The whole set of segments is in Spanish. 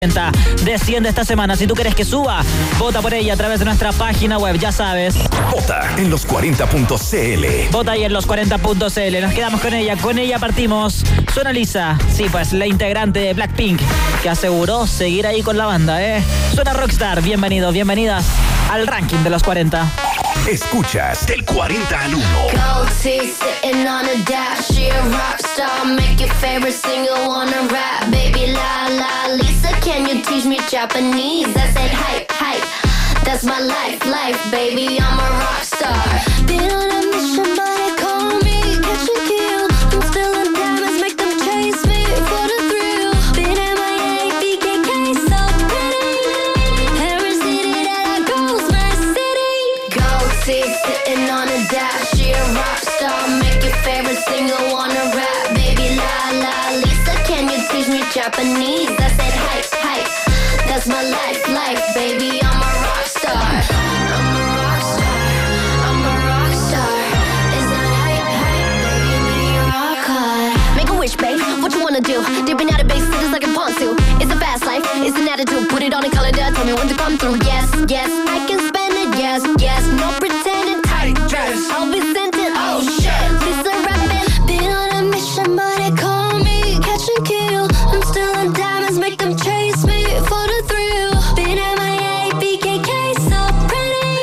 Desciende esta semana. Si tú quieres que suba, vota por ella a través de nuestra página web, ya sabes. Vota en los40.cl. Vota ahí en los40.cl. Nos quedamos con ella. Con ella partimos. Suena Lisa. Sí, pues la integrante de Blackpink, que aseguró seguir ahí con la banda, Suena Rockstar. Bienvenidos, bienvenidas al ranking de los 40. Escuchas del 40 al 1. Gold teeth sitting on a dash. She a rock star. Make your favorite singer wanna rap. Baby la la Lisa, can you teach me Japanese? I said hype, hype. That's my life, life, baby. I'm a rock star. Been on a mission, but they call me catch and kill. I'm still in diamonds, make them chase me for the thrill. Been MIA, BKK, so pretty. Every city that I go's my city. Gold teeth sitting on a dash. She a rock star. Make your favorite singer wanna rap. Baby la la Lisa, can you teach me Japanese? I said hype, hype. That's my life, life, baby. I'm a rock star. I'm a rock star. I'm a rock star. Is that hype, hype, baby? Make you rock hard. Make a wish, babe. What you wanna do? Dipping out of base cities like a ponzu. It's a fast life. It's an attitude. Put it on a calendar. Tell me when to come through. Yes, yes. I can spend it. Yes, yes. No pretending. Tight dress. I'll be sent it. Oh shit. Lisa rapping. Been on a mission, but they call me catch and kill. I'm still in diamonds. Make them chase me for the thrill. Been MIA, BKK, so pretty.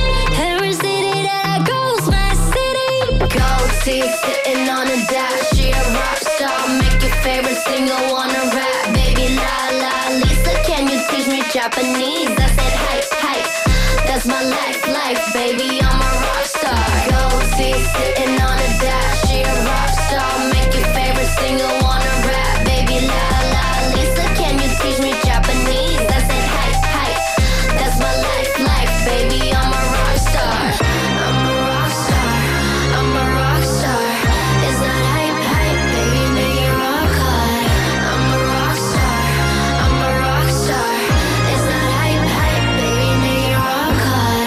Every city that I go's my city. Gold teeth sitting on a dash. She a rock star. Make your favorite singer wanna rap. Baby la la Lisa, can you teach me Japanese? I said hype, hype. That's my life, life, baby. I'm a rock star. Gold teeth sitting on a dash. She a rock star. Make your favorite singer wanna rap. Baby la la Lisa, can you teach me Japanese? I said hype, hype. That's my life, life, baby. I'm a rock star. I'm a rock star. I'm a rock star. Is that hype, hype, baby? Make you rock hard. I'm a rock star. I'm a rock star. Is that hype, hype, baby? Make you rock hard.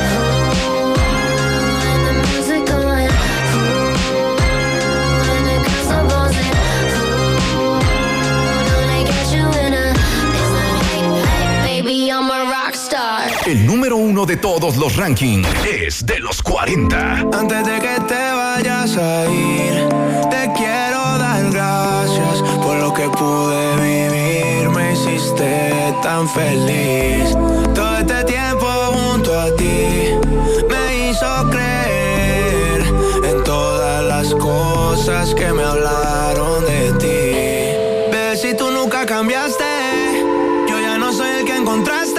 Ooh, and the music going. Ooh, and the girls are buzzing. Ooh, don't they get you in a? Is that hype, hype, baby? I'm a rock star. El número 1 de todos los rankings es de los 40. Antes de que te vayas a ir, te quiero dar gracias por lo que pude vivir. Me hiciste tan feliz. Todo este tiempo junto a ti me hizo creer en todas las cosas que me hablaron de ti. Ves, si tú nunca cambiaste, yo ya no soy el que encontraste.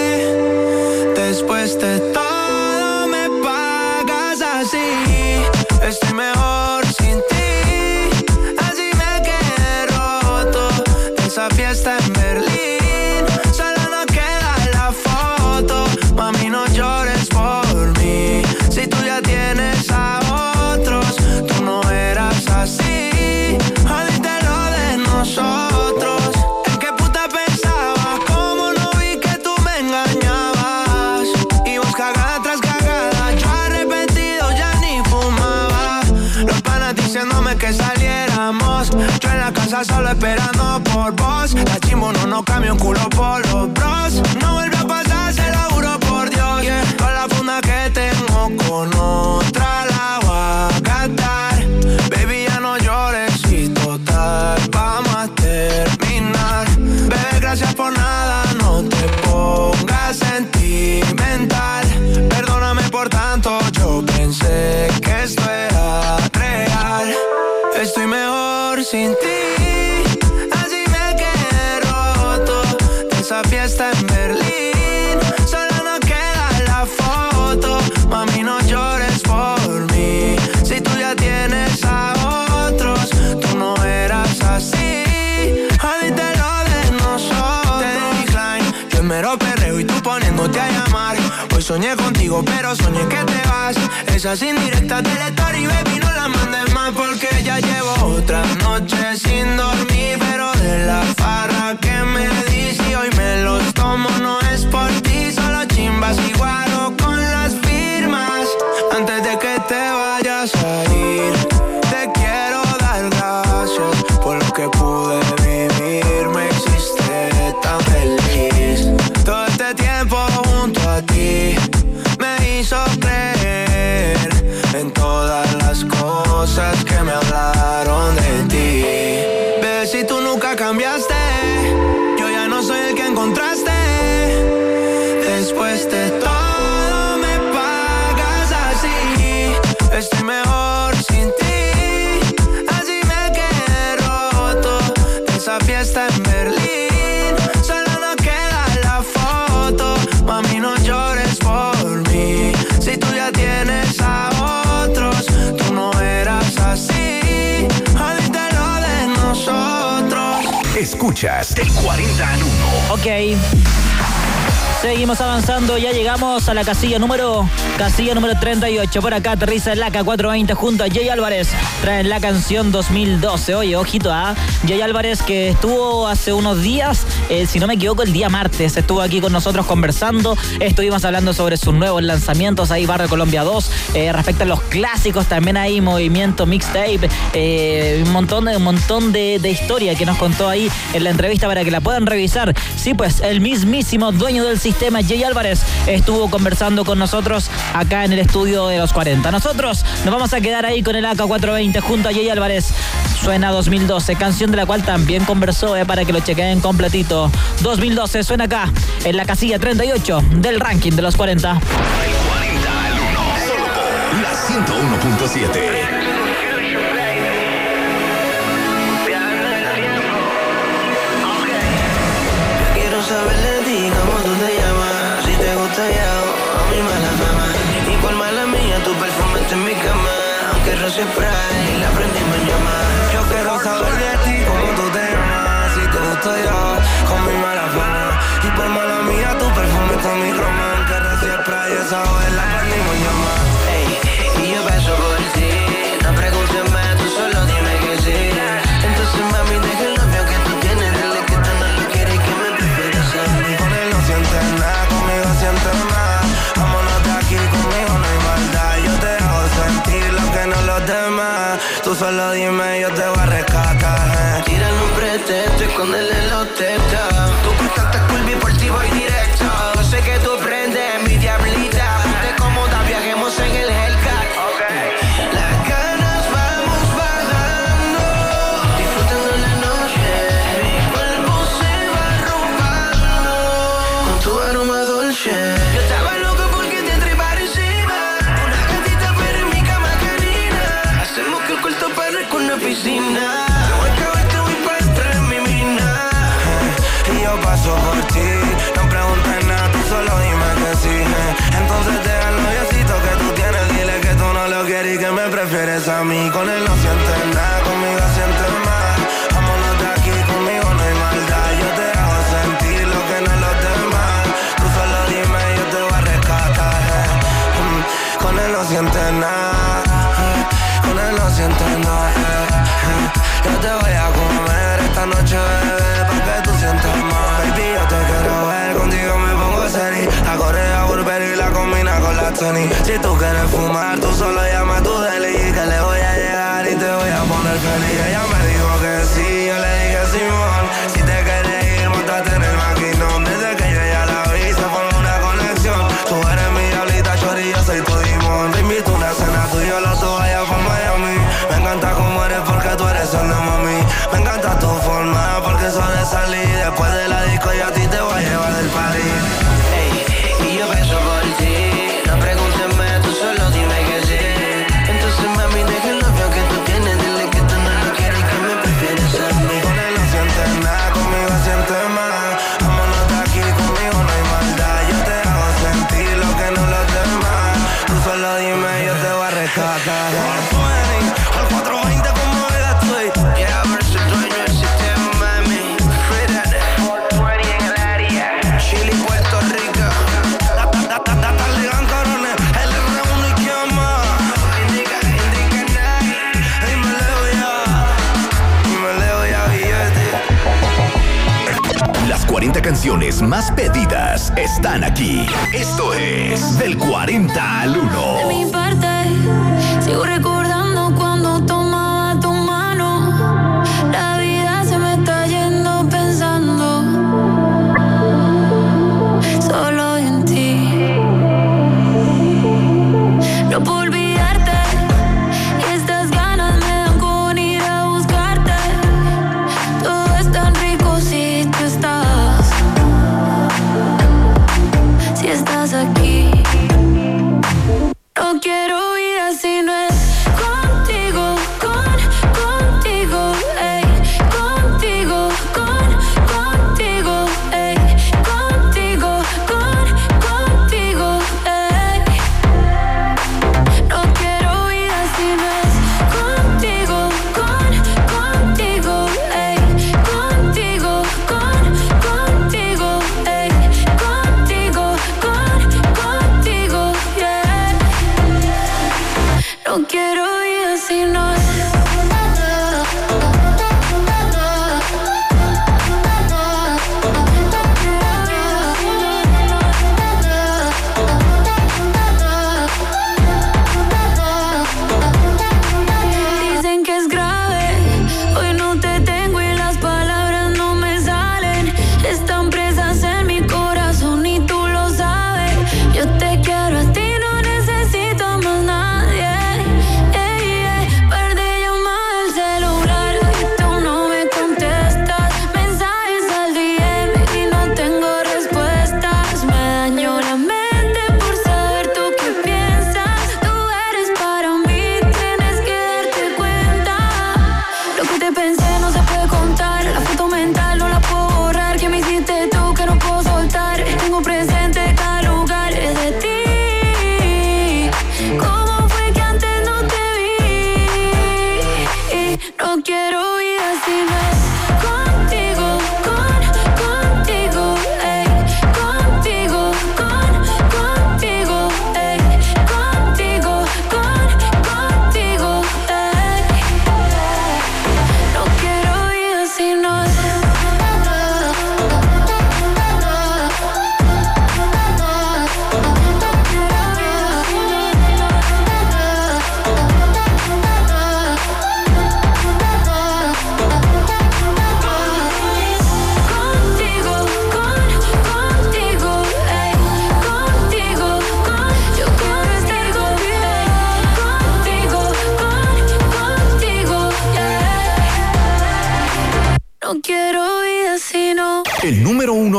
Después de todo me pagas así. Estoy mejor sin ti. Así me quedé roto de esa fiesta en Berlín. Solo nos queda la foto. Mami, no llores por mí. Si tú ya tienes a otros, tú no eras así. Jodiste lo de nosotros. ¿En qué puta pensaba? ¿Cómo no vi que tú me engañabas? Y vos cagada tras cagada. Yo arrepentido ya ni fumaba. Los panas diciéndome que saliéramos. Yo en la casa solo esperando por vos. La chimbo no cambia un culo por los bros. No vuelve a pasar, se lo juro por Dios. Toda la funda que tengo con otra la voy a gastar. Baby, ya no llores y total vamos a terminar. Bebé, gracias por nada, no te pongas sentimental. Perdóname por tanto, yo pensé que esto era real. Estoy mejor sin ti. Así me quedé roto de esa fiesta en Berlín. Solo nos queda la foto. Mami, no llores por mí. Si tú ya tienes a otros, tú no eras así. Jodiste lo de nosotros. Te di decline, yo en mero perreo y tú poniéndote a llamar. Hoy soñé contigo, pero soñé que te vas. Esas indirectas del story, baby, no las mandes más porque ya llevo otra noche sin dormir. Pero de la farra que me di, si hoy me los tomo no es por ti. Solo chimbas y guaro con las firmas. Antes de que te vayas a ir, te quiero dar gracias por lo que pude vivir. Me hiciste tan feliz. escuchas del 40 al 1. Ok. Seguimos avanzando, ya llegamos a la casilla número 38. Por acá aterriza el AK 420 junto a Jay Álvarez. Traen la canción 2012. Oye, ojito a Jay Álvarez, que estuvo hace unos días, si no me equivoco, el día martes. Estuvo aquí con nosotros conversando. Estuvimos hablando sobre sus nuevos lanzamientos. Ahí Barrio Colombia 2. Respecto a los clásicos, también hay Movimiento Mixtape. Un montón de historia que nos contó ahí en la entrevista para que la puedan revisar. Sí, pues el mismísimo dueño del sistema, Jay Álvarez, estuvo conversando con nosotros acá en el estudio de los 40. Nosotros nos vamos a quedar ahí con el AK 420 junto a Jay Álvarez. Suena 2012, canción de la cual también conversó, para que lo chequeen completito. 2012 suena acá en la casilla 38 del ranking de los 40. Del 40 al 1, solo por la 101.7. Saber de ti, cómo tú te llamas. Si te gusta ya a mi mala fama. Y por mala mía, tu perfume está en mi cama. Aunque roce spray, la prendí me llama. Yo quiero saber de ti, cómo tú te llamas. Si te gusta ya con mi mala fama. Y por mala mía, tu perfume está en mi cama. Aunque roce spray, esa vez la prendí me llama. Ey, y yo paso por ti. No preguntes más, tú solo dime que sí. Entonces mami, deja el novio que tú tienes. Dile que tú no lo quieres y que me prefieres a mí. Con él no sientes nada, conmigo sientes más. Vámonos de aquí, conmigo no hay maldad. Yo te hago sentir lo que no los demás. Tú solo dime, yo te voy a rescatar. Tírale un pretexto, escóndele los textos. Tú contaste curvy, por ti voy directo. Yo sé que tú prendes mi diablita. Ponte cómoda, viajemos en el Hellcat. Las ganas vamos bajando, disfrutando la noche. Mi cuerpo se va arropando con tu aroma dolce. Yo estaba loco porque te trepara encima. Una gatita pero en mi cama canina. Hacemos que el cuarto parezca una piscina. Te voy a caber, te voy para entrar en mi mina. Y yo paso por ti, no preguntes nada, tú solo dime que sí. Entonces deja el noviecito que tú tienes, dile que tú no lo quieres y que me prefieres a mí. Con él no sientes nada, conmigo sientes más. Vámonos de aquí, conmigo no hay maldad. Yo te hago sentir lo que no los demás. Tú solo dime y yo te voy a rescatar. Con él no sientes nada, con él no sientes nada. Yo te voy a comer esta noche, bebé, pa' que tú sientas más. Baby, yo te quiero ver, contigo me pongo serio. La Corea Burberry la combina con la Tony. Si tú quieres fumar, tú solo llama a tu deli. Que le voy a llegar y te voy a poner feliz. Ella me dijo que sí, yo le dije Simón. Si te quieres ir, montate en el maquinón. Desde que yo ya la vi, se formó una conexión. Tú eres mi diablita, chori, yo soy tu dimón. Te invito a una cena, tú y yo los dos allá por Miami. Me encanta cómo eres porque tú eres solo mami. Me encanta tu forma porque eso de salir. Después de la disco yo a ti te voy a llevar del party. Ey, y yo beso por ti. No preguntes más, tú solo dime que sí. Entonces mami, deja el novio que tú tienes. Dile que tú no lo quieres y que me prefieres a mí. Con él no sientes nada, conmigo sientes más. Vámonos de aquí, conmigo no hay maldad. Yo te hago sentir lo que no los demás. Tú solo dime, yo te voy a rescatar. Al 420 como estoy. Yeah, a ver si dueño del sistema, mami. Freedom, 420 en el área. Chile, Puerto Rico. Dale gancorones, el R1 y quién más. Indica nadie. Y me leo ya billete. Las 40 canciones más pedidas están aquí. Esto es del 40 al 1. De mi parte, sigo recordando cuando tomaba tu mano. La vida se me está yendo pensando solo en ti. No puedo olvidarte y estas ganas me dan con ir a buscarte. Todo es tan rico si tú estás, si estás aquí. No quiero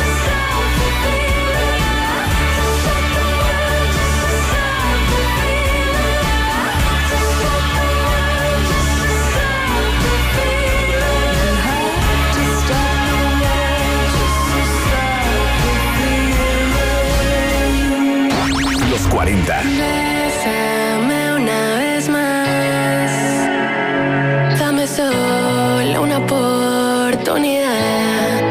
Los 40. Bésame una vez más. Dame solo una oportunidad.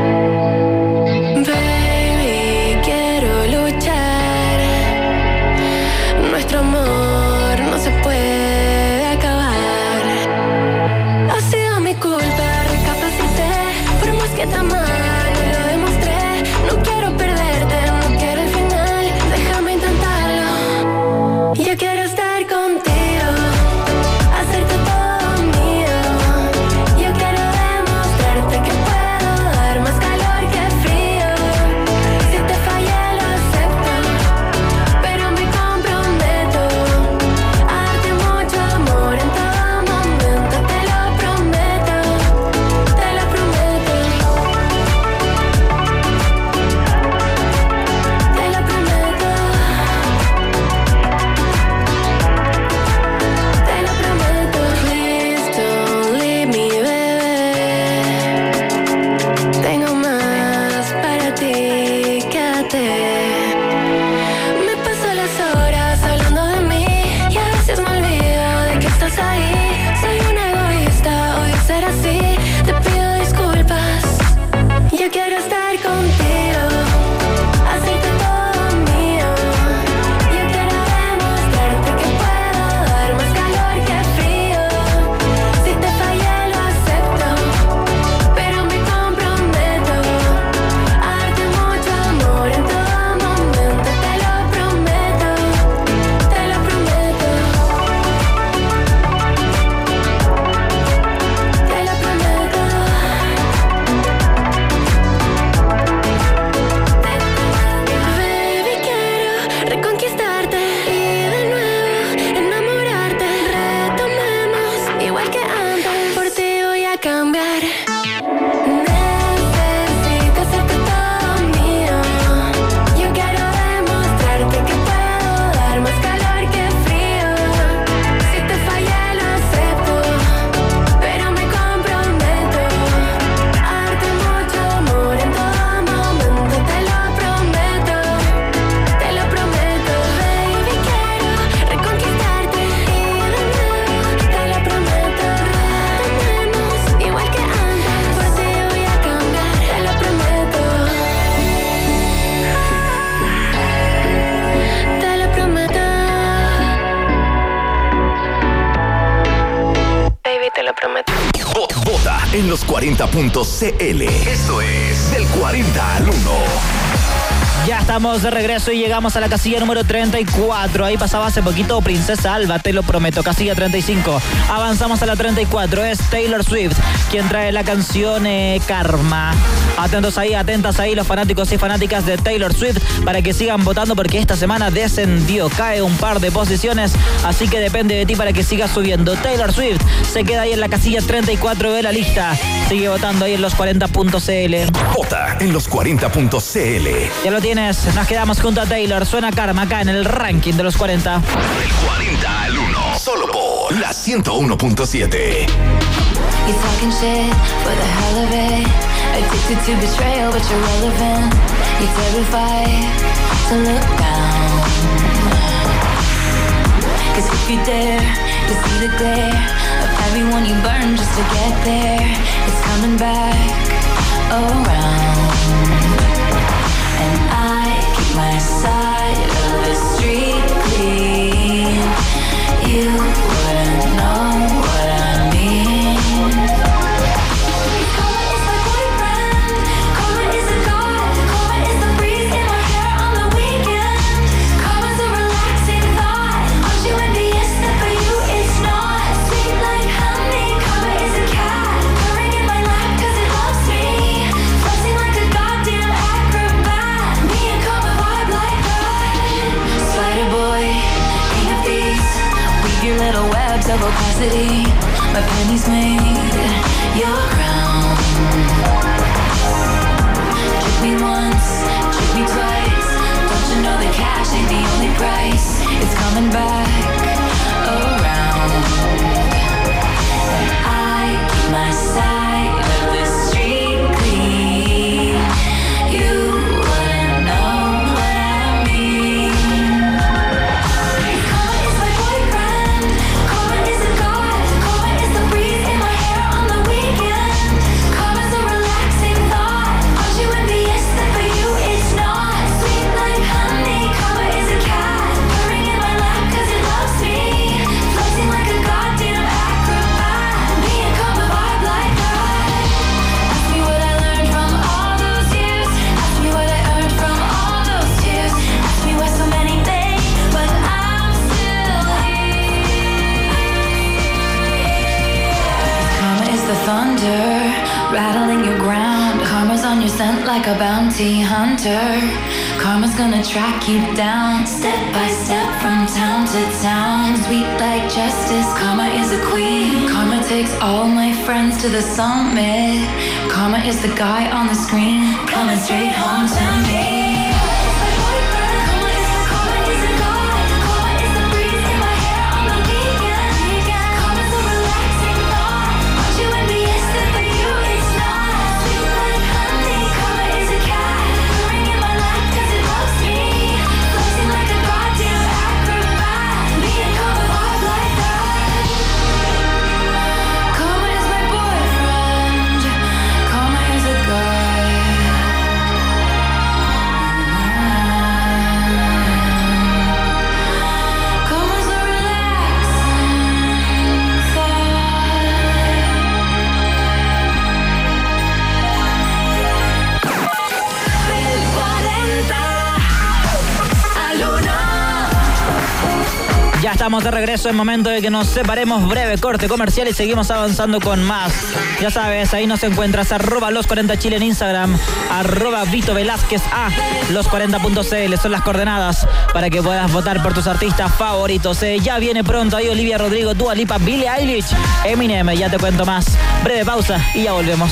Baby, quiero luchar. Nuestro amor no se puede acabar. Ha sido mi culpa, recapacité. Por más que te amaba, no lo demostré. No quiero perderte, no quiero el final. Déjame intentarlo. Yo quiero estar contigo, hacerte todo mío. Yo quiero demostrarte que puedo dar más calor que frío. Si te fallé lo acepto, pero me comprometo a darte mucho amor en todo momento. Te lo prometo, te lo prometo. Te lo prometo. Te lo prometo. Please don't leave me, bebé. Tengo más para ti, quédate. Me paso las horas hablando de mí y a veces me olvido de que estás ahí. Soy una egoísta, hoy ser así. Te pido disculpas. Yo quiero estar contigo, hacerte todo mío. Yo quiero demostrarte que puedo dar más calor que frío. Si te fallé lo acepto, pero me comprometo a darte mucho amor en todo momento. Te lo prometo, te lo prometo. Te lo prometo. Baby, quiero reconquistarte y de nuevo enamorarte. Retomemos igual que antes. Por ti voy a cambiar. Necesito hacerte todo mío. Yo quiero demostrarte que puedo dar más calor que frío. Si te fallé lo acepto, pero me comprometo a darte mucho amor en todo momento. Te lo prometo, te lo prometo. Baby, quiero reconquistarte y de nuevo te lo prometo. Retomemos igual que antes. Por ti voy a cambiar, te lo prometo. Te lo prometo. Baby, te lo prometo. Vota en los 40.cl. Esto es del 40 al 1. Ya estamos de regreso y llegamos a la casilla número 34. Ahí pasaba hace poquito Princesa Alba, te lo prometo. Casilla 35. Avanzamos a la 34. Es Taylor Swift quien trae la canción Karma. Atentos ahí, atentas ahí los fanáticos y fanáticas de Taylor Swift para que sigan votando porque esta semana descendió, cae un par de posiciones, así que depende de ti para que sigas subiendo. Taylor Swift se queda ahí en la casilla 34 de la lista. Sigue votando ahí en los 40.cl. Vota en los 40.cl. Ya lo tienes, nos quedamos junto a Taylor. Suena Karma acá en el ranking de los 40. Del 40 al 1. Solo por la 101.7. You talking shit for the hell of it. Addicted to betrayal, but you're relevant. You're terrified to look down. Cause if you dare, you see the glare of everyone you burn just to get there. It's coming back around. And I keep my side of the street clean. You wouldn't know what I mean. Karma is my boyfriend. Karma is a god. Karma is the breeze in my hair on the weekend. Karma's a relaxing thought. Aren't you envious that for you it's not? Sweet like honey. Karma is a cat purring in my lap 'cause it loves me. Flexing like a goddamn acrobat. Me and Karma vibe like that. Spider boy, king of thieves. Weave your little webs of opacity. My pennies made your crown. Trick me once, trick me twice. Don't you know the cash ain't the only price? It's coming back around. And I keep my side of the street clean. You wouldn't know what I mean. Karma is my boyfriend. Karma is a god. Karma is the breeze in my hair on the weekend. Karma's a relaxing thought. Aren't you envious that for you it's not? Sweet like honey. Karma is a cat purring in my rattling your ground. Karma's on your scent like a bounty hunter. Karma's gonna track you down, step by step from town to town. Sweet like justice, karma is a queen. Karma takes all my friends to the summit. Karma is the guy on the screen, coming straight home to me. Ya estamos de regreso, es momento de que nos separemos, breve corte comercial y seguimos avanzando con más. Ya sabes, ahí nos encuentras @los40chile en Instagram, @Vito Velázquez A, los40.cl son las coordenadas para que puedas votar por tus artistas favoritos. Ya viene pronto ahí Olivia Rodrigo, Dua Lipa, Billie Eilish, Eminem, ya te cuento más. Breve pausa y ya volvemos.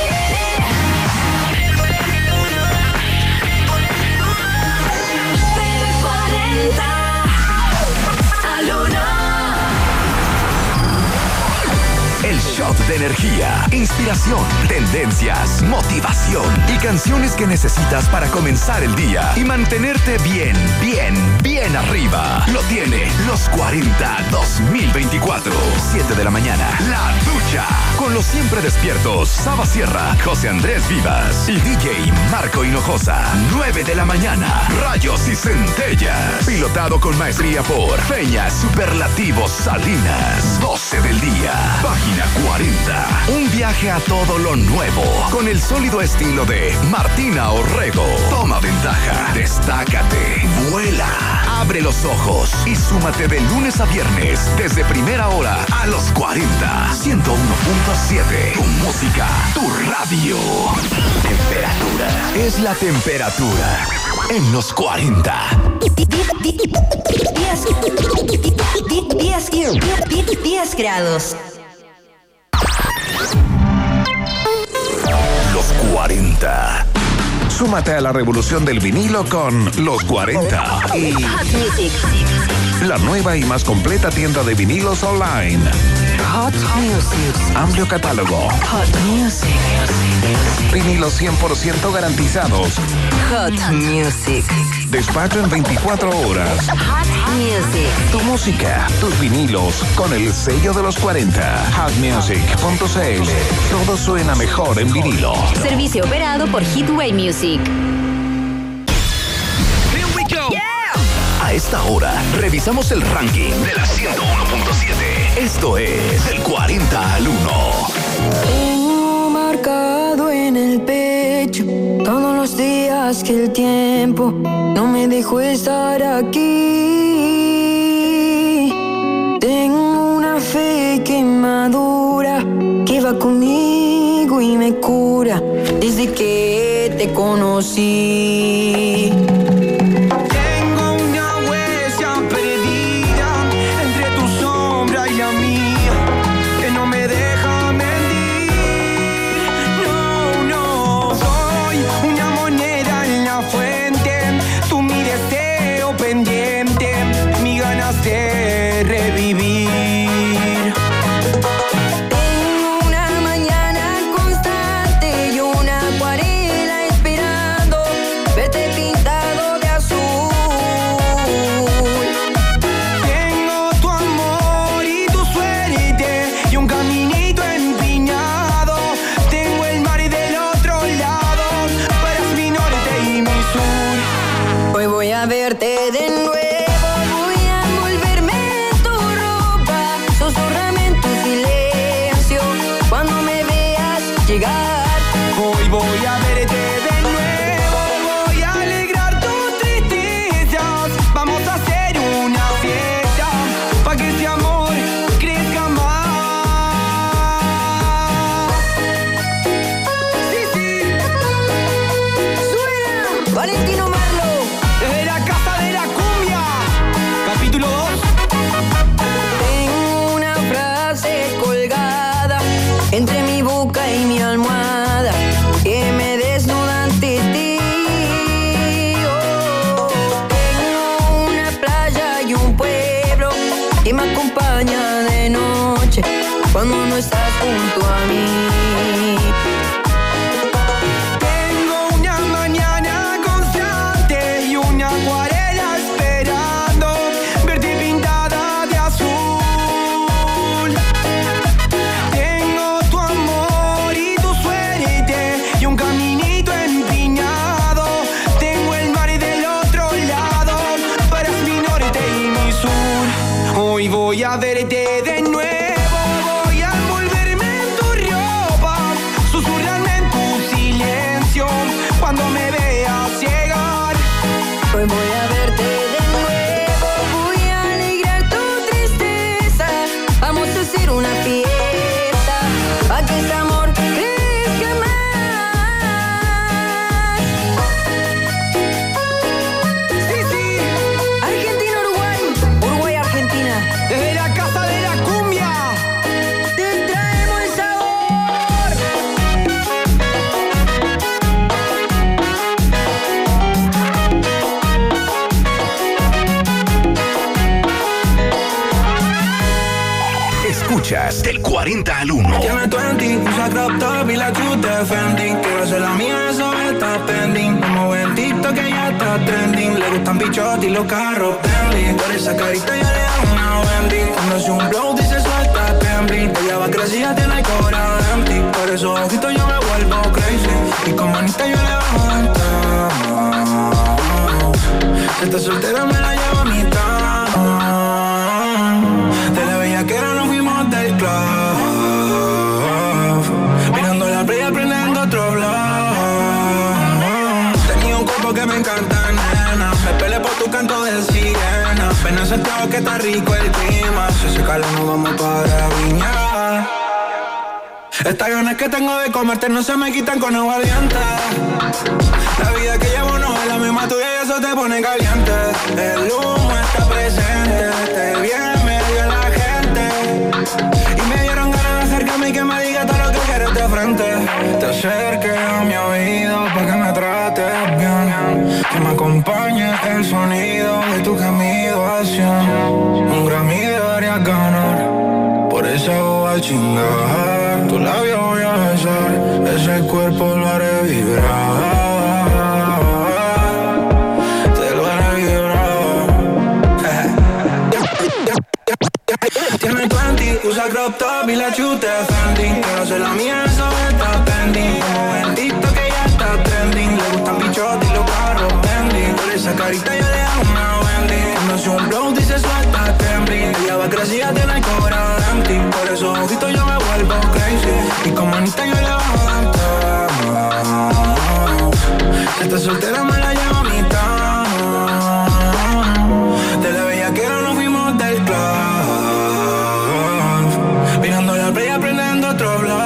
El shot de energía, inspiración, tendencias, motivación y canciones que necesitas para comenzar el día y mantenerte bien arriba. Lo tiene Los 40 2024. 7 de la mañana. La Ducha. Con los siempre despiertos Saba Sierra, José Andrés Vivas y DJ Marco Hinojosa. 9 de la mañana. Rayos y centellas. Pilotado con maestría por Peña Superlativos Salinas. 12 del día. Página 40. Un viaje a todo lo nuevo. Con el sólido estilo de Martina Orrego. Toma ventaja. Destácate. Vuela. Abre los ojos y súmate de lunes a viernes desde primera hora a Los 40. 101.7. Tu música, tu radio. Temperatura. Es la temperatura en Los 40. 10 grados. Los 40. Súmate a la revolución del vinilo con Los 40 y Hot Music. la nueva y más completa tienda de vinilos online. Hot Music. Amplio catálogo. Hot Music. Vinilos 100% garantizados. Hot Music. Despacho en 24 horas. Hot Music. Tu música, tus vinilos, con el sello de Los 40. Hotmusic.cl. Todo suena mejor en vinilo. Servicio operado por Hitway Music. A esta hora, revisamos el ranking de la 101.7. Esto es el 40 al 1. Tengo marcado en el pecho todos los días que el tiempo no me dejó estar aquí. Tengo una fe que madura, que va conmigo y me cura desde que te conocí. Verte de nuevo, voy a volverme junto a mí. Tengo una mañana constante y una acuarela esperando verte pintada de azul. Tengo tu amor y tu suerte y un caminito empinado. Tengo el mar del otro lado, para mi norte y mi sur. Hoy voy a verte de nuevo. Voy a envolverme en tu ropa, susurrarme en tu silencio cuando me veas llegar. Hoy voy a verte de nuevo, voy a alegrar tu tristeza. Vamos a hacer una fiesta, pa' que este amor crezca más. Sí, sí, Argentina, Uruguay, Uruguay, Argentina. desde la casa de la cumbia. Te traemos el sabor. Escuchas del 40 al 1. Tiene 20, usa crop top y la chute Fendi. Quiero hacer la mía, eso está pending. Como ven TikTok que ya está trending. Le gustan bichos y los carros Bentley. Por esa carita ya le hago una Wendy. Cuando hace un blow dice suelta Bentley. Ella va crecida, tiene el cora empty. Por esos ojitos yo me vuelvo crazy. Y con manita yo le bajo entrar. Si está soltera me la llevo a mitad. De la bellaquera nos fuimos del club, mirando la playa aprendiendo otro vlog. Tenía un cuerpo que me encanta, nena. Me peleé por tu canto de sirena. Ven a Santiago que está rico el clima. Si hace calor nos vamos para Viña. Estas ganas que tengo de comerte no se me quitan con aguardiente. La vida que llevo no es la misma tuya y eso te pone caliente. El humo está presente, te viene medio la gente. Y me dieron ganas de acercarme y que me diga todo lo que quieres de frente. Te acerques a mi oído pa' que me trates bien. Que me acompañe el sonido de tu gemido hacia un Grammy deberías ganar. Por eso voy a chingar, tu labio voy a besar, ese cuerpo lo haré vibrar, te lo haré vibrar. Tiene 20, usa crop top y la chute Fendi. Quiero hacer la mía, eso está pending. Como bendito que ya está trending. Le gustan bichos y los carros Bentley. Por esa carita yo le hago una Wendy. Cuando hace un blow dice suelta Bentley. Ella va crecida, tiene el cora empty. Por esos ojitos yo me vuelvo crazy. Y con manita yo le bajo entrar. Si está soltera me la llevo a mitad. De la bellaquera nos fuimos del club, mirando la playa aprendiendo otro vlog.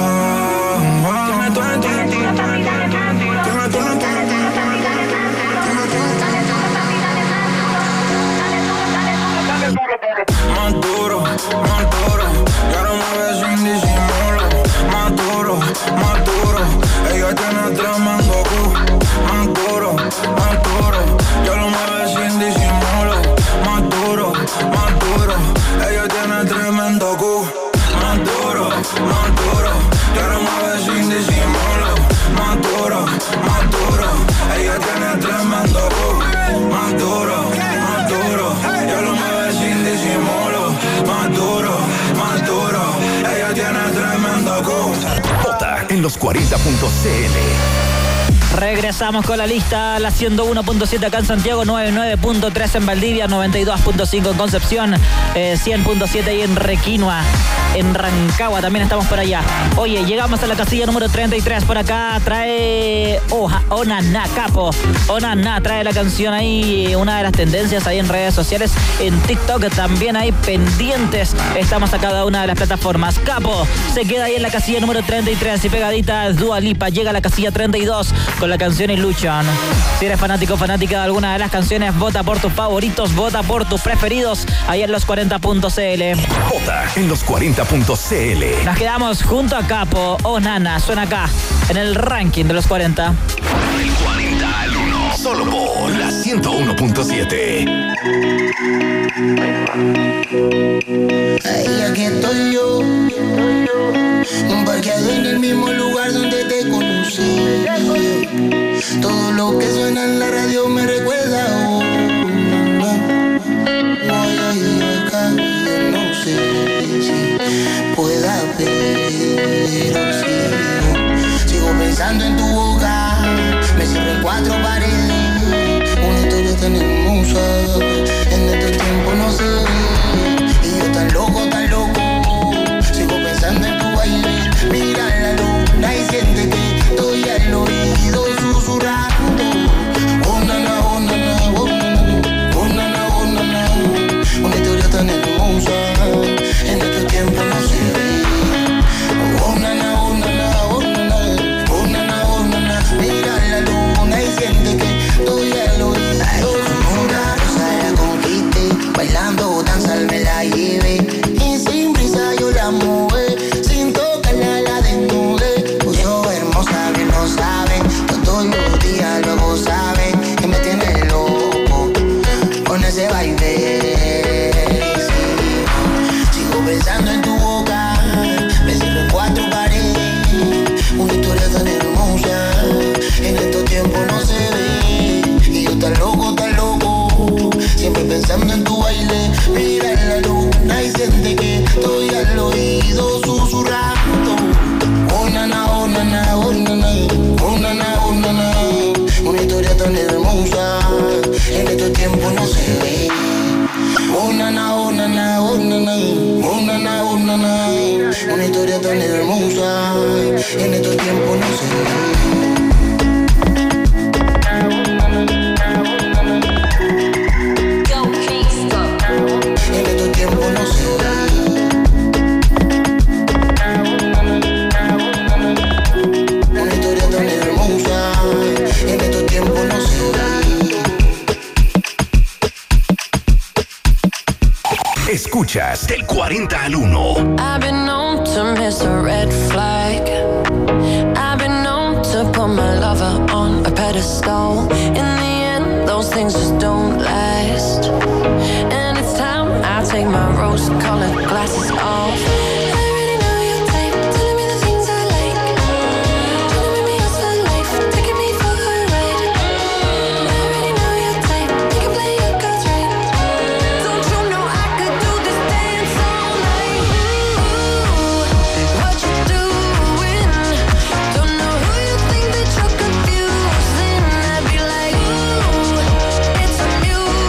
Más duro, ya no me ves sin disimulo. Más duro, ella tiene tremendo cu. Más duro, ya no me ves sin disimulo. Más duro, ella tiene tremendo cu. Más duro, ya no me ves sin disimulo. Más duro, ella tiene tremendo cu. Más duro, ya no me ves sin disimulo. Más duro, ella tiene tremendo cu. Vota en los 40.cl. Regresamos con la lista, la 101.7 acá en Santiago, 99.3 en Valdivia, 92.5 en Concepción, 100.7 ahí en Requinoa, en Rancagua también estamos por allá. Oye, llegamos a la casilla número 33, por acá trae Onana Capo. Onana trae la canción ahí, una de las tendencias ahí en redes sociales, en TikTok también hay pendientes. Estamos a cada una de las plataformas. Capo se queda ahí en la casilla número 33 y pegadita Dua Lipa llega a la casilla 32 con la canción Illusion. Si eres fanática de alguna de las canciones, vota por tus favoritos, vota por tus preferidos ahí en los 40.cl. Vota en los 40.cl. Nos quedamos junto a Capo. Onana suena acá en el ranking de los 40. Del 40 al 1. Solo por la 101.7. Ahí aquí estoy yo, Parqueado en el mismo lugar donde te conocí. Todo lo que suena en la radio me recuerda a una. Voy a ir acá, no sé si pueda pero sigo pensando en tu boca. Me cierro en 4 paredes. Una historia tan hermosa. En estos tiempos no se ve. Y yo tan loco, sigo pensando en tu baile. Mira la luna y siente que estoy al oído susurrando. Oh na na, oh na na, oh na na, oh na na, oh na na. Una historia tan hermosa. En estos tiempos no se ve. Oh na na, oh na na, oh na na, oh na na, oh na na. Mira la luna y siente que estoy al oído susurrando. La conquiste, bailando danza me la llevé. Y sin prisa yo la moví. Sin tocarla la desnudé. Yo hermosa bien lo saben. Todos los días luego saben que me tiene loco con ese baile. Sigo pensando en tu boca. Me cierro en 4 paredes. Una historia tan hermosa. En estos tiempos no se ve. Y yo tan loco, siempre pensando en tu baile. Mira la luna y siente que estoy al oído susurrando. Oh na na, oh na na, oh na na, oh na na, oh na na. Una historia tan hermosa. En estos tiempos no se ve. Oh na na, oh na na, oh na na, oh na na, oh na na. Una historia tan hermosa. En estos tiempos no se ve. En estos tiempos no se ve. Una historia tan hermosa. En estos tiempos no se ve. Escuchas del 40 al 1. I've been known to miss a red flag. I've been known to put my lover on a pedestal. In the end, those things just don't last. And it's time I take my rose-colored glasses off. It's a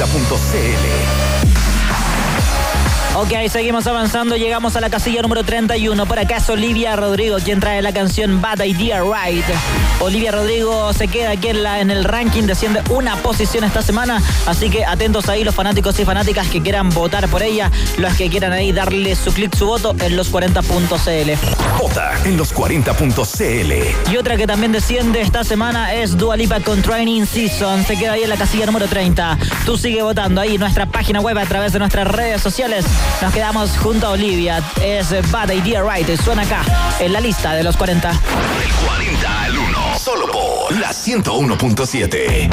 Ok, seguimos avanzando, llegamos a la casilla número 31. Por acá es Olivia Rodrigo quien trae la canción Bad Idea Right. Olivia Rodrigo se queda aquí en el ranking, desciende una posición esta semana, así que atentos ahí los fanáticos y fanáticas que quieran votar por ella, los que quieran ahí darle su clic, su voto en los40.cl. Vota en los40.cl. Y otra que también desciende esta semana es Dua Lipa con Training Season, se queda ahí en la casilla número 30. Tú sigue votando ahí en nuestra página web a través de nuestras redes sociales. Nos quedamos junto a Olivia. Es Bad Idea Right. Suena acá en la lista de los 40. Del 40 al 1. Solo por la 101.7.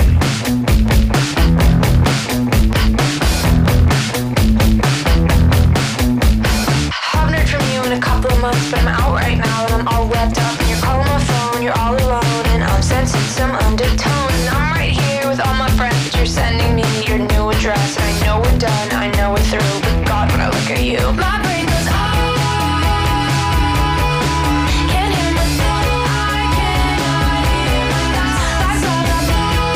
Haven't heard from you in a couple of months, but I'm out right now and I'm all wrapped up. And you're calling my phone, you're all alone, and I'm sensing some undertones. I'm right here with all my friends, but you're sending me your new address. And I know we're done, I know we're through, but God, when I look at you, my brain goes, oh. Can't hear my thoughts, I cannot hear my thoughts. That's all I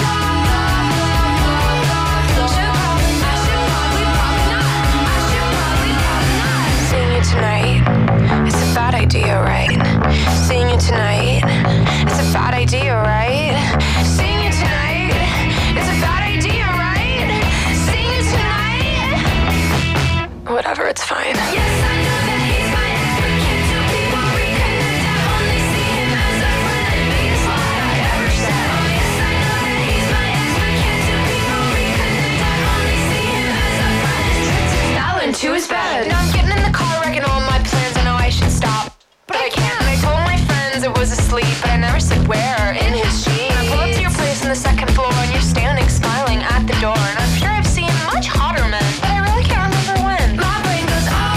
Seeing you tonight, it's a bad idea, right? Seeing you tonight, it's a bad idea, right? Seeing you tonight, it's a bad idea, right? Seeing you tonight, whatever, it's fine. Yes, I know that he's my ex, but can't two people reconnect? I only see him as a friend, biggest lie I ever said. Oh yes, I know that he's my ex, but can't two people reconnect? I only see him as a friend. Fell into his bed. Now I'm getting in the car, wrecking all my plans. I know I should stop, but I can't. And I told my friends it was asleep, but I never said where. In his sheets. I pull up to your place on the second floor, and you're standing smiling at the door. And I'm sure I've seen much hotter men, but I really can't remember when. My brain goes, oh.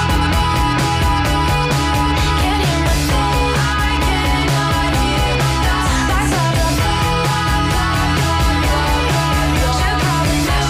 Can't hear my thoughts, I cannot hear my thoughts. That's all I should probably not.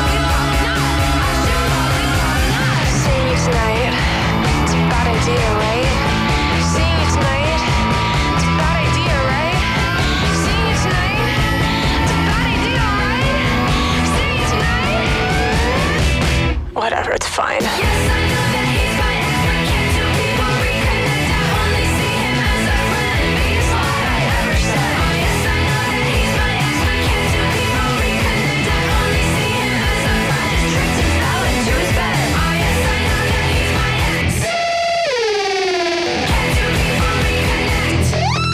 Seeing you tonight, it's a bad idea, right? Seeing you tonight, it's a bad idea, right? Seeing you tonight, it's a bad idea, right? Seeing you tonight, whatever, it's fine. Yes, I know that he's my ex, but can't two people reconnect? I only see him as a friend, biggest lie I ever said. Oh yes, I know that he's my ex, but can't two people reconnect? I only see him as a friend, just tricked and fell into his bed. Oh yes, I know that he's my ex. Can't two people reconnect?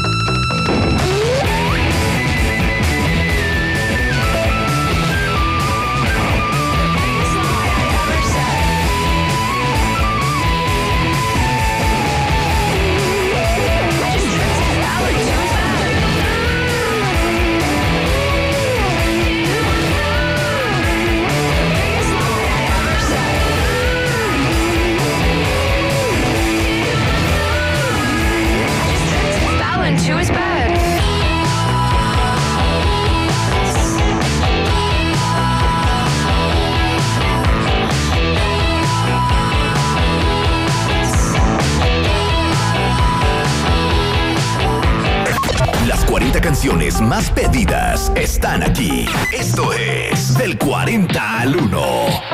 Biggest lie I ever said. I just tripped and fell into his bed. Biggest lie I ever said. I just tripped and fell into his bed. Las 40 canciones más pedidas están aquí. Esto es Del 40 al 1.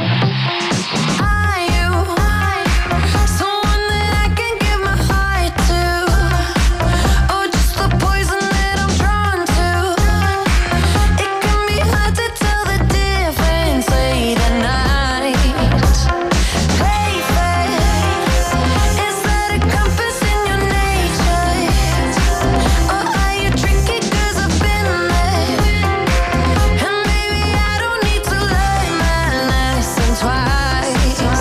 Are you someone that I can give my heart to? Or just the poison that I'm drawn to? It can be hard to tell the difference late at night. Play face, is that a compass in your nature? Or are you tricky 'cause I've been there? And maybe I don't need to learn my lesson twice.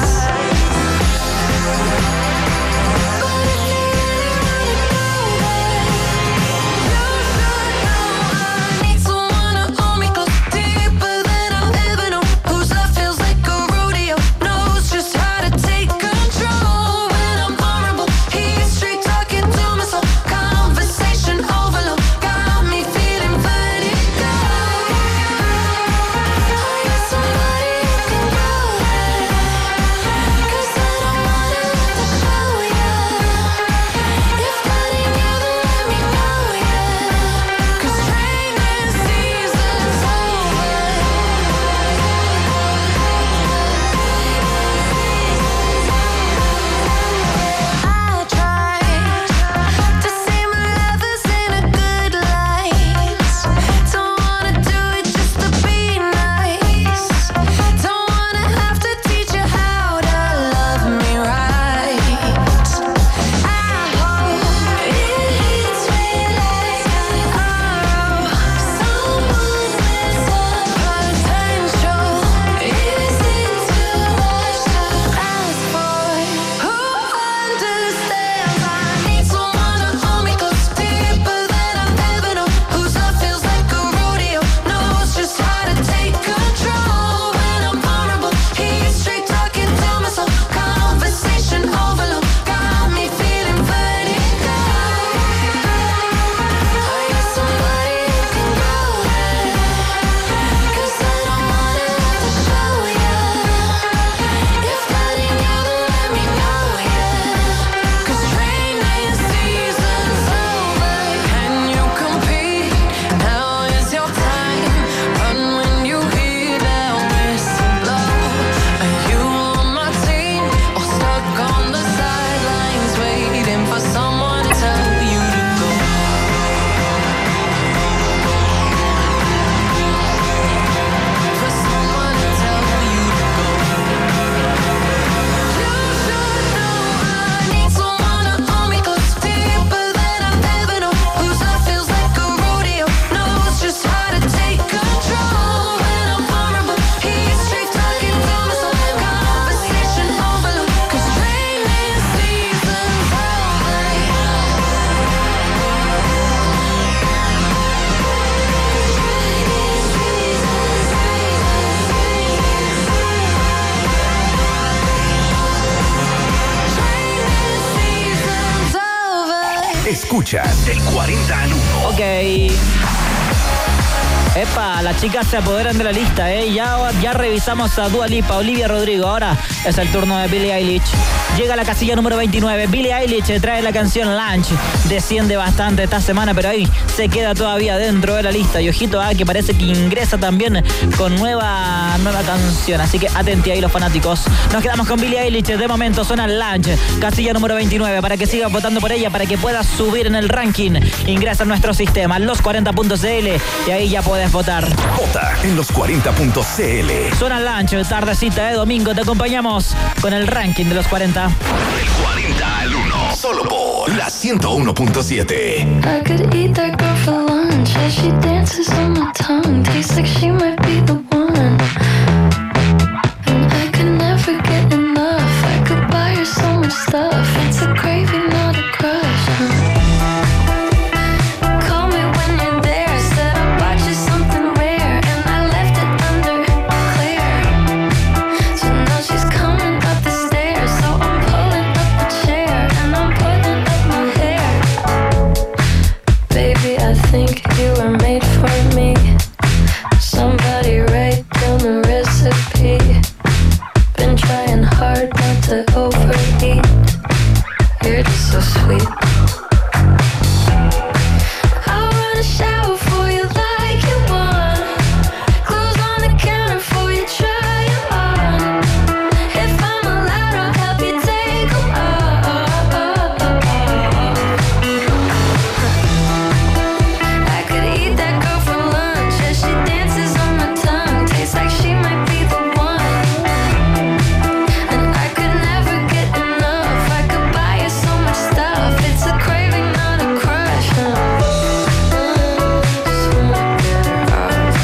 escuchan del 40 al 1. Ok. Epa, las chicas se apoderan de la lista, ¿eh? Ya revisamos a Dua Lipa, Olivia Rodrigo. Ahora es el turno de Billie Eilish. Llega a la casilla número 29. Billie Eilish trae la canción Lunch. Desciende bastante esta semana, pero ahí se queda todavía dentro de la lista. Y ojito que parece que ingresa también con nueva canción. Así que atenti ahí los fanáticos. Nos quedamos con Billie Eilish. De momento suena Lunch. Casilla número 29. Para que sigas votando por ella, para que puedas subir en el ranking. Ingresa a nuestro sistema, los40.cl. Y ahí ya puedes votar. Vota en los40.cl. Suena Lunch, tardecita de domingo. Te acompañamos con el ranking de los 40. Del 40 al 1. Solo por la 101.7. I could eat that girl for lunch as she dances on my tongue. Tastes like she might be the one. And I could never get enough. I could buy her so much stuff. It's a craving, not a crush. Call me when you're there. Said I bought you something rare, and I left it under clear. So now she's coming up the stairs. So I'm pulling up the chair and I'm putting up my hair. Baby, I think you were made for me. Somebody write down the recipe. Been trying hard not to overeat. You're just so sweet. I'll run a shower for you like you want. Clothes on the counter for you, try 'em on. If I'm allowed, I'll help you take 'em off. I could eat that girl for lunch as she dances on my tongue. Tastes like she might be the one. And I could never get enough. I could buy you so much stuff. It's a craving, not a crush. Just wanna get her off.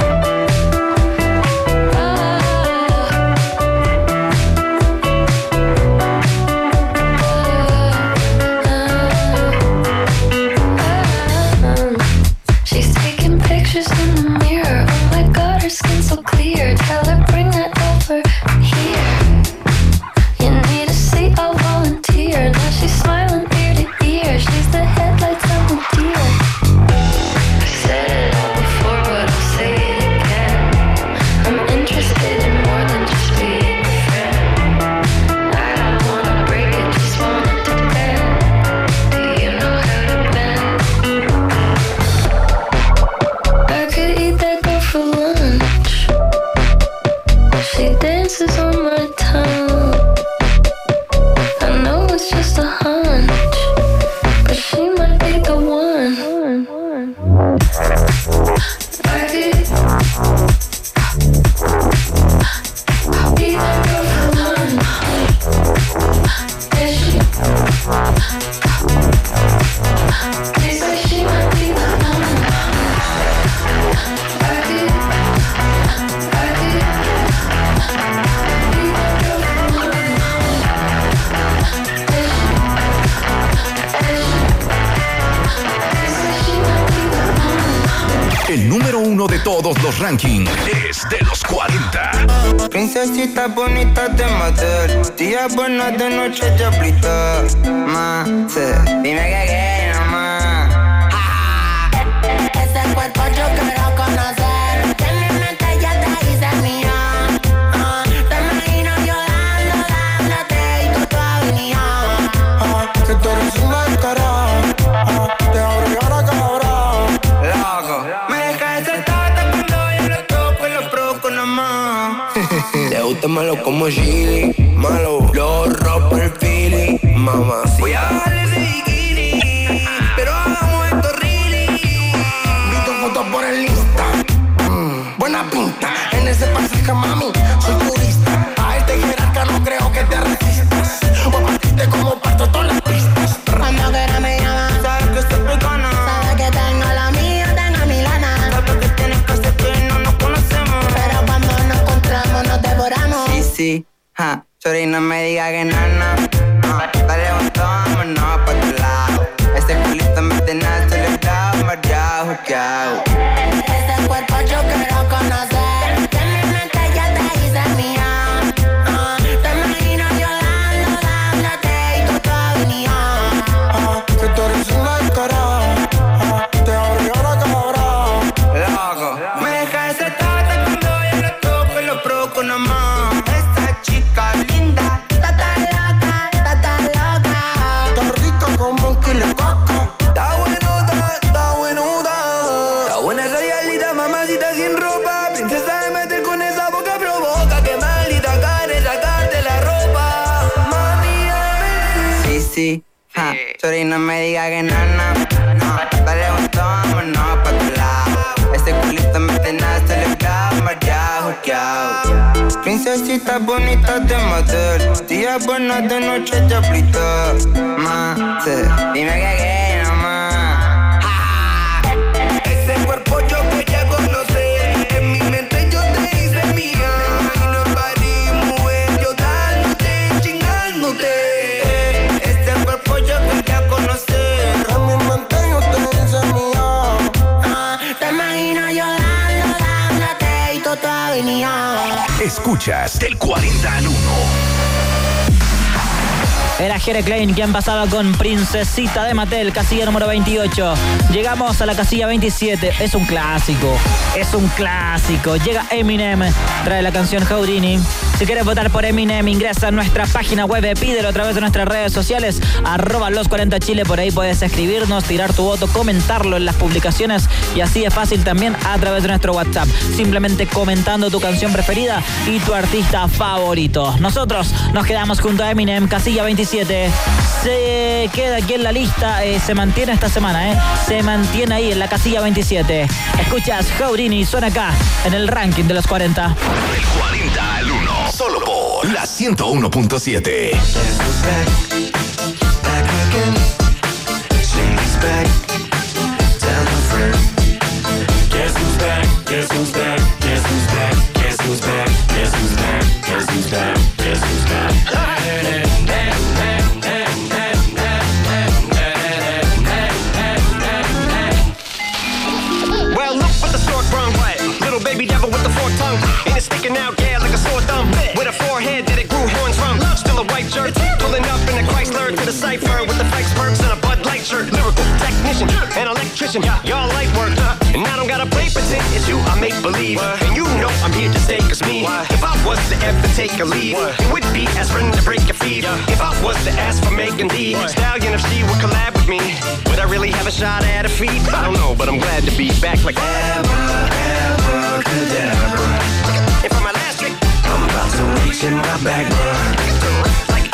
She's taking pictures in the mirror. Oh my god, her skin's so clear. Tell her bring that over here. You need a seat, I'll volunteer. Now she's smiling ear to ear. She's the headlights on the deer. I said it all before, but I'll say it again. I'm interested in more than just being a friend. I don't wanna break it, just want it to bend. Do you know how to bend? I could eat that girl for lunch. She dances on my tongue. I know it's just a hunch, but she might be the one. I could eat that girl for lunch. Yeah, she tastes like she might be the one. I could eat that girl for lunch. El número 1 de todos los rankings es de los 40. Princesita bonita de Madrid, día buena de noche de aplica. Dime que quieres, mamá. Ese cuerpo yo quiero conocer. Que en mi mente ya te hice mía. Te imagino yo dándote y tú todavía. Que tú eres una descarada. Te abro y ahora cabrón. Loco, me deja ese tata cuando yo lo toco y lo provoco nada más. Le gusta malo como chili, malo, lo rompo el feeling, mamá. Voy a bajarle ese bikini, pero hagamos esto really. Vi tu foto por el Insta. Buena pinta. En ese pasaje, mami, soy turista. A este jerarca no creo que te resistas. O a partirte como parto todas las pistas. Cuando quiera me llama. Sabes que estoy pegana. Sabes que tengo la mía, tengo mi lana. Sabes que tienes que hacer que no nos conocemos. Pero cuando nos encontramos nos devoramos. Sí, sorry, no me diga que nana. Dale un tomo, no, pa' tu lado. Ese culito me tiene acelerado, mareado, chao. Ese cuerpo yo quiero conocer. Que en mi mente ya te hice mía. Te imagino yo dándote y tú todavía. Que tú eres una descarado. Te abrió la cabra. Loco, me deja ese tata cuando yo lo toco y lo provoco nomás. Esta chica linda, tata loca, tata loca. Está rica como un kilo de coco. Está buenuda, está buenuda. Está buena esa dialita, mamacita sin ropa. Princesa de meter con esa boca provoca. Que maldita gane sacarte la ropa. Mami, a ver Sí, ja, sorry, no me diga que no. Dale un tomo, no, pa' tu lado. Este culito me tenaste, le clavo, ya. Princesita bonita de motel, día buena de noche te aplico. Dime que nomás. ese cuerpo yo quería conocer. En mi mente yo te hice mía. Y nobody mueve, yo dándote, chingándote. Este cuerpo yo quería conocer. En mi mente yo te hice mía. Te imagino yo dándote y tú venía. Escuchas del 40 al 1. Era Jere Klein quien pasaba con Princesita de Mattel, casilla número 28. Llegamos a la casilla 27. Es un clásico. Llega Eminem, trae la canción Houdini. Si quieres votar por Eminem, ingresa a nuestra página web, pídelo a través de nuestras redes sociales, @los40chile. Por ahí puedes escribirnos, tirar tu voto, comentarlo en las publicaciones y así es fácil también a través de nuestro WhatsApp. Simplemente comentando tu canción preferida y tu artista favorito. Nosotros nos quedamos junto a Eminem, casilla 27. Se queda aquí en la lista, se mantiene esta semana, se mantiene ahí en la casilla 27. Escuchas Houdini, suena acá en el ranking de los 40. Del 40 al 1. Solo por la 101.7. Well, look what the stork brung. Little baby devil with the forked tongue. And it's sticking out, yeah, like a sore thumb. With a forehead that it grew horns from. Still a white shirt, pulling up in a Chrysler to the cipher with the Fikes perks and a Bud Light shirt. Lyrical technician, an electrician, y'all light work. And I don't gotta play pretend, it's you I make believe. And you know I'm here to stay, cause me, if I was to ever take a leave, it would be aspirin to break your feet. If I was to ask for Megan Thee Stallion, if she would collab with me, would I really have a shot at a feat? I don't know, but I'm glad to be back like Abracadabra. And for my last trick, I'm about to reach in my bag, like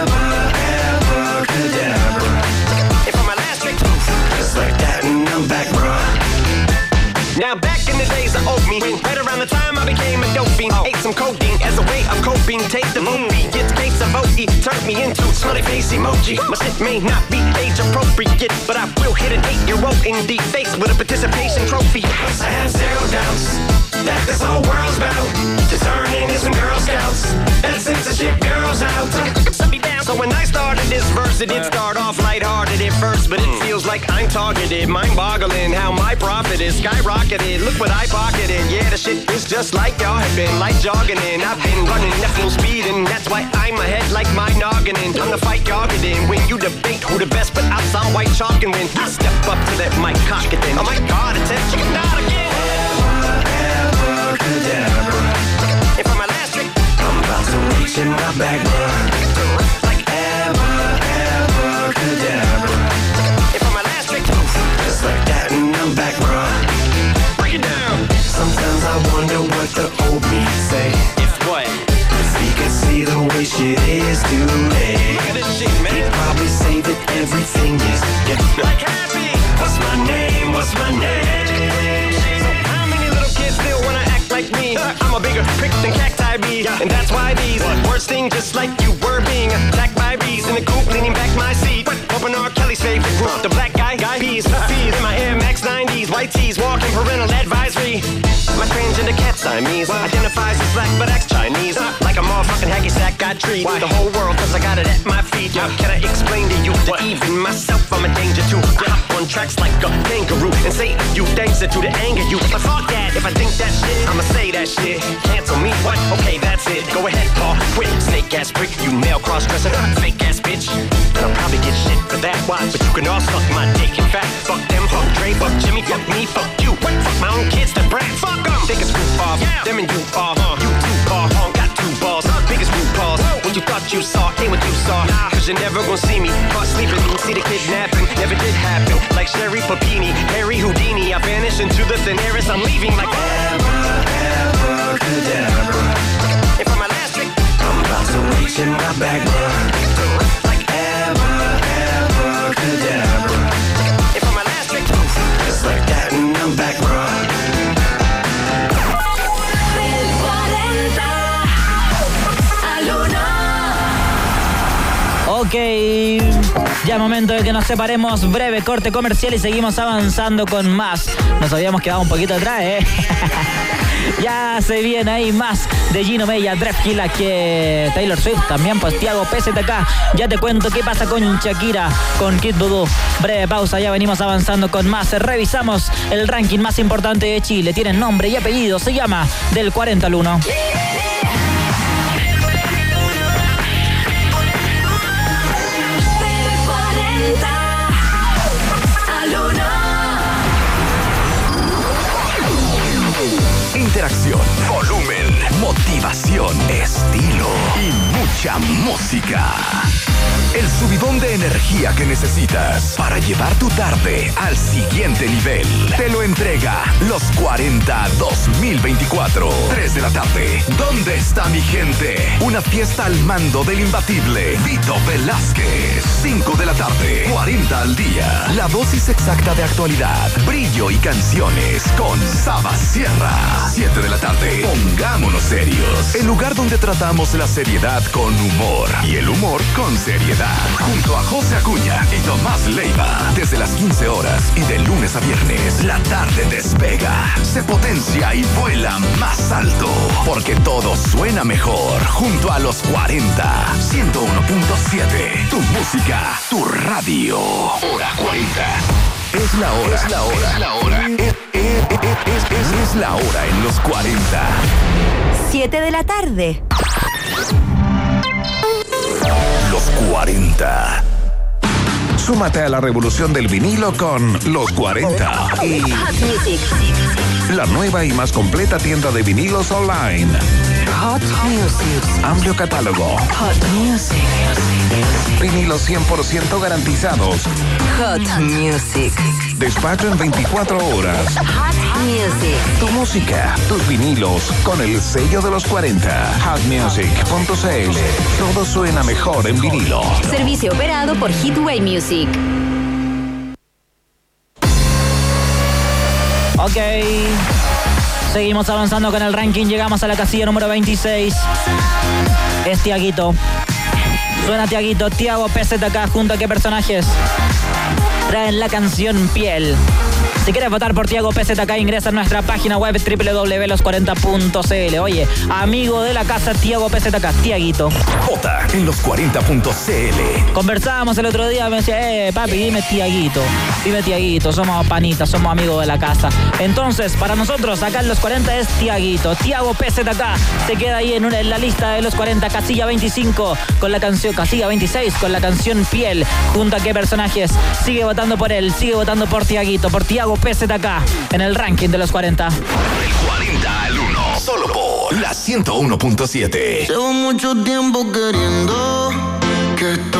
abracadabra. And for my last trick, just like that, and I'm back, bruh. Now back in the days of oat meat, right around the time I became a dope fiend, ate some codeine as a way of coping. Take the movie, get case of OE, turned me into smiley face emoji. My shit may not be age appropriate, but I will hit an 8-year-old in the face with a participation trophy. I have zero doubts that this whole world's about to turn into some Girl Scouts and censorship girls out. So when I started this verse, it did start off lighthearted at first, but it feels like I'm targeted, mind-boggling how my profit is skyrocketed. Look what I pocketed, yeah, the shit is just like y'all have been, like jogging in. I've been running at full speed, and that's why I'm ahead like my noggin. And I'm the fight y'all get in. When you debate who the best, but out some white chalk, and when I step up to that mic, cock it then. Oh my God, it's that chicken out again. Abracadabra. And for my last trick, I'm about to reach in my bag, bruh. Like abracadabra. And for my last trick, just like that, and I'm back, bruh. Break it down. Sometimes I wonder what the old me say. If what? If he could see the way shit is today. Look at this shit, man. He'd probably say that everything is like happy. What's my name? What's my name? How many little kids still wanna act like me? I'm a bigger prick than cacti be, and that's why these words sting just like you were being attacked by bees in the coop, leaning back my seat. Open R. Kelly's favorite group, the black guy, bees, fees in my Air Max 90s, white tees, walking parental advisory. My transgender cat Siamese identifies as black but acts Chinese, like a motherfucking hacky sack. I treat the whole world cause I got it at my feet. Can I explain to you that even myself I'm a danger to? I hop on tracks like a kangaroo and say you things that do to anger you. But fuck that, if I think that shit, I'ma say that shit. Cancel me, what? Okay, that's it. Go ahead, Paul. Quit, snake ass prick, you male cross-dresser, fake ass bitch. Then I'll probably get shit for that. Why? But you can all suck my dick. In fact, fuck them, fuck Dre, fuck Jimmy, fuck me, fuck you. What? Fuck my own kids, the brat. Fuck them. Biggest group off, them and you are. You too far, got two balls. Biggest group balls. What you thought you saw ain't what you saw. Cause you're never gonna see me caught sleeping. See the kidnapping, never did happen. Like Sherry Papini, Harry Houdini. I vanish into the thin air as I'm leaving like abracadabra. And for my last trick, I'm about to reach in my bag, like abracadabra. And for my last trick, just like that, and I'm back, bro. Ok, ya es momento de que nos separemos. Breve corte comercial y seguimos avanzando con más. Nos habíamos quedado un poquito atrás, Ya se viene ahí más de Gino Mella, Drefkila, que Taylor Swift, también pues Tiago PZK. Ya te cuento qué pasa con Shakira, con Kid Voodoo. Breve pausa, ya venimos avanzando con más. Revisamos el ranking más importante de Chile. Tiene nombre y apellido, se llama Del 40 al 1. Interacción, volumen, motivación, estilo y mucha música. El subidón de energía que necesitas para llevar tu tarde al siguiente nivel. Te lo entrega Los 40 2024. 3 de la tarde. ¿Dónde está mi gente? Una fiesta al mando del imbatible Vito Velázquez. 5 de la tarde. 40 al día. La dosis exacta de actualidad, brillo y canciones con Saba Sierra. 7 de la tarde. Pongámonos serios. El lugar donde tratamos la seriedad con humor y el humor con seriedad. Junto a José Acuña y Tomás Leiva. Desde las 15 horas y de lunes a viernes, la tarde despega, se potencia y vuela más alto. Porque todo suena mejor junto a Los 40. 101.7. Tu música, tu radio. Hora 40. Es la hora. Es la hora. Es la hora. Es la hora en Los 40. 7 de la tarde. Los 40. Súmate a la revolución del vinilo con Los 40 y Hot Music. la nueva y más completa tienda de vinilos online. Hot Music. Amplio catálogo. Hot Music. Vinilos 100% garantizados. Hot Music. Despacho en 24 horas. Hot Music. Tu música, tus vinilos, con el sello de Los 40. Hotmusic.cl. Todo suena mejor en vinilo. Servicio operado por Hitway Music. Ok, seguimos avanzando con el ranking. Llegamos a la casilla número 26. Es Tiaguito. Suena Tiaguito. Tiago PZK. ¿Junto a qué personajes traen la canción Piel? Si quieres votar por Tiago PZK, ingresa a nuestra página web www.los40.cl. Oye, amigo de la casa, Tiago PZK, Tiaguito. Vota en los40.cl. Conversábamos el otro día, me decía, papi, dime Tiaguito, somos panitas, somos amigos de la casa. Entonces, para nosotros, acá en Los 40 es Tiaguito. Tiago PZK se queda ahí en la lista de Los 40, casilla 25, con la canción, casilla 26, con la canción Piel. ¿Junto a qué personajes? Sigue votando por él, sigue votando por Tiaguito, por Tiago PZK, en el ranking de Los 40. Del 40 al 1, solo por la 101.7. Llevo mucho tiempo queriendo que esto